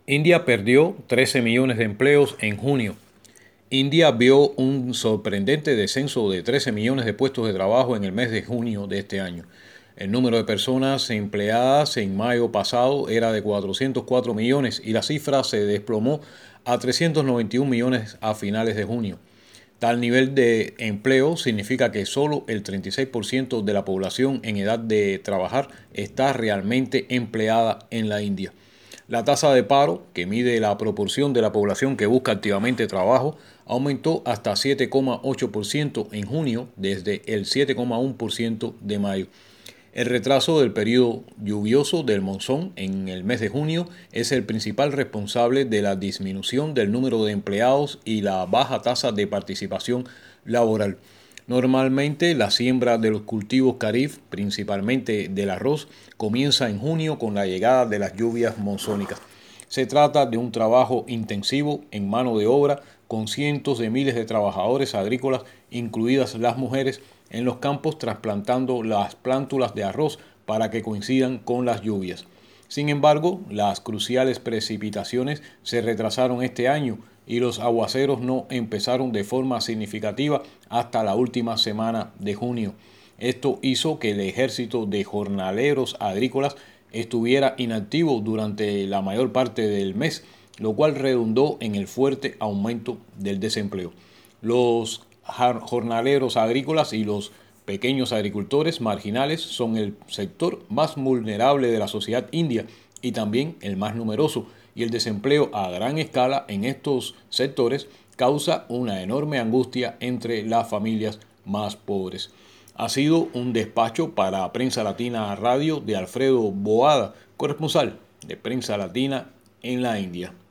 India perdió 13 millones de empleos en junio. India vio un sorprendente descenso de 13 millones de puestos de trabajo en el mes de junio de este año. El número de personas empleadas en mayo pasado era de 404 millones y la cifra se desplomó a 391 millones a finales de junio. Tal nivel de empleo significa que solo el 36% de la población en edad de trabajar está realmente empleada en la India. La tasa de paro, que mide la proporción de la población que busca activamente trabajo, aumentó hasta 7,8% en junio desde el 7,1% de mayo. El retraso del periodo lluvioso del monzón en el mes de junio es el principal responsable de la disminución del número de empleados y la baja tasa de participación laboral. Normalmente la siembra de los cultivos Kharif, principalmente del arroz, comienza en junio con la llegada de las lluvias monzónicas. Se trata de un trabajo intensivo en mano de obra con cientos de miles de trabajadores agrícolas, incluidas las mujeres, en los campos trasplantando las plántulas de arroz para que coincidan con las lluvias. Sin embargo, las cruciales precipitaciones se retrasaron este año y los aguaceros no empezaron de forma significativa hasta la última semana de junio. Esto hizo que el ejército de jornaleros agrícolas estuviera inactivo durante la mayor parte del mes, lo cual redundó en el fuerte aumento del desempleo. Los jornaleros agrícolas y los pequeños agricultores marginales son el sector más vulnerable de la sociedad india y también el más numeroso, y el desempleo a gran escala en estos sectores causa una enorme angustia entre las familias más pobres. Ha sido un despacho para Prensa Latina Radio de Alfredo Boada, corresponsal de Prensa Latina en la India.